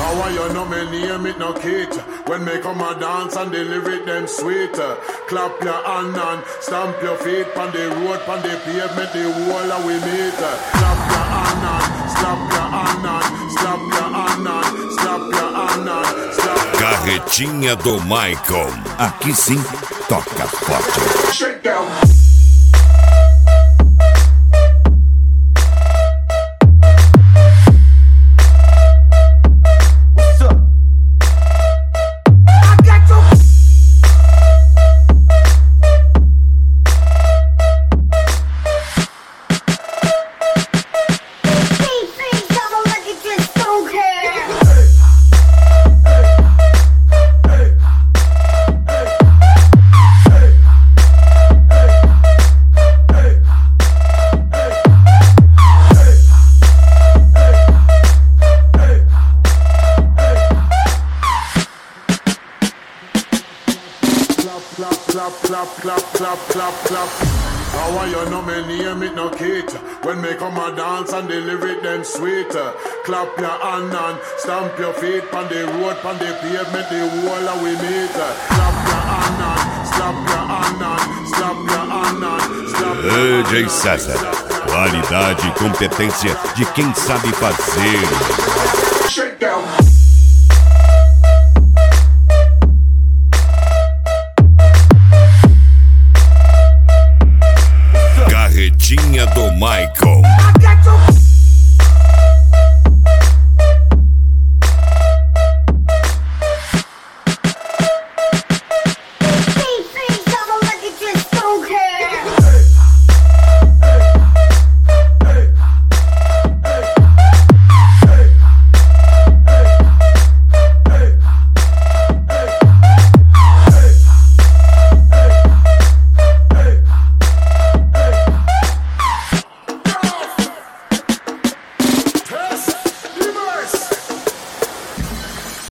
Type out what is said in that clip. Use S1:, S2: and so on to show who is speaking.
S1: How are you know me name it no Kate? When me come a dance and the lyric them sweet. Clap your hand and stamp your feet on the road, on the pavement, the wall of we meet. Clap your hand and slap your hand and slap your hand and slap your hand and slap.
S2: Carretinha do Michael. Aqui sim, toca forte.
S1: Shake down. Clap. How are you know me name it no Kate? When me come a dance and the lyric them sweet. Clap your hand and stamp your feet on the road, on the pavement, the wall of we meet. Clap your hand and slap your hand and slap your hand and slap your hand.
S2: DJ César, qualidade e competência de quem sabe fazer.